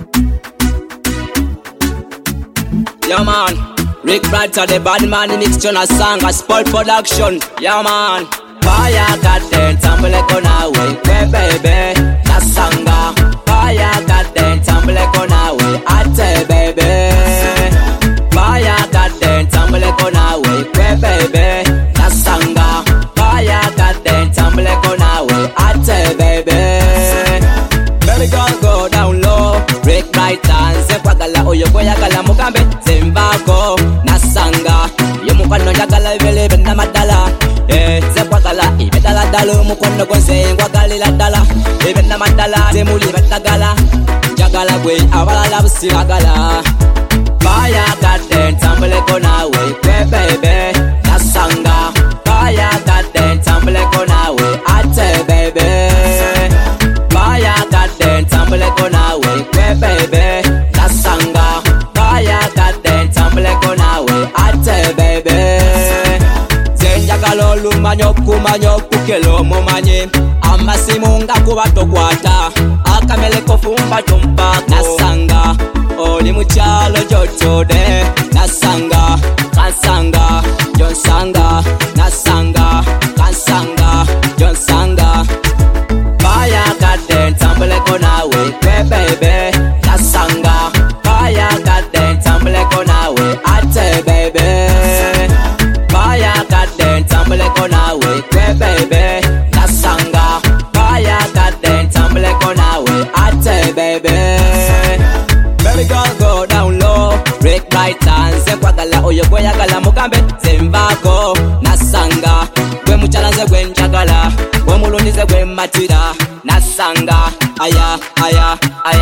Yeah man, Rick Brighter the bad man in mixture a song a spoil production. Yeah man, fire got them tumble on way, baby, that sanga. Fire got them tumble on way, ate baby. Fire got them tumble on way, baby, that sanga. Fire got them tumble on way, ate baby. Baby girl go down low, Rick Brighter kwagala oyo kweyagala mugambe zembako nasanga yo mukwano njagala ibele bena madala ze kwagala ibedala dalo mukwano gonse ngwagalira dala ibena madala zemuli betagala njagala gwe abalala busiragala fire got them tumble gonna way baby nasanga fire got them tumble gonna way ate baby fire got them tumble gonna way baby sanga fire got them tumble gonna way ate baby zenjagala olumanyo kumanyo kukelo mumanye amasimu nga kubatokwata akamele kofumba tumpako nasanga oli mukyalo jotode nasanga kansanga jonsanga nasanga kansanga jonsanga fire got them tumble gonna way baby nasanga fire got them tumble gonna way ate baby fire got them tumble gonna way baby nasanga fire got them tumble gonna way ate baby. Baby girl go down low, Rick Brighter nze kwagala oyo kweyagala mugambe zembako nasanga gwe mukyala nze gwe njagala gwe mulundize gwe matira nasanga aya aya aya